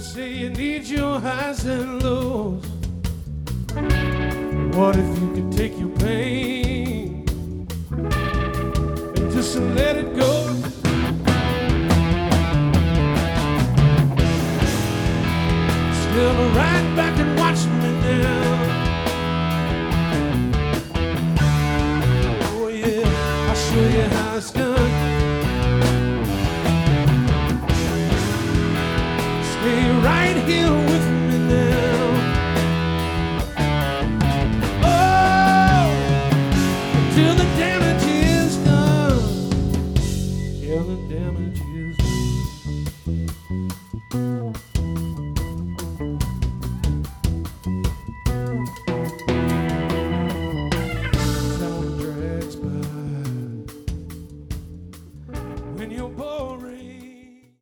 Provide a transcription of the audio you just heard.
say you need your highs and lows. What if you could take your pain and just let it go? Still right back and watch me now. Oh yeah, I'll show you how it's done. Stay right here with me now.